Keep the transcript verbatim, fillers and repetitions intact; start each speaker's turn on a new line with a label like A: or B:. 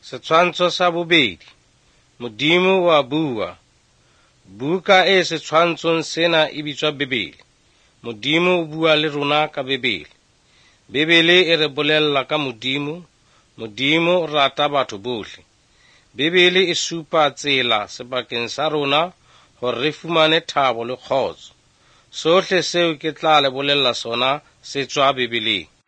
A: Setshwantsho sa bobedi. Modimo wa bua. Buka e setshwantshong sena e bitswa Bebele. Modimo o bua le rona ka Bebele. Bebele e re bolella ka Modimo. Modimo o rata batho bohle. Bebele e supa tsela sebakeng sa rona hore re fumane thabo le kgotso. Sohle seo ke tla le bolella sona se tswa Bebeleng.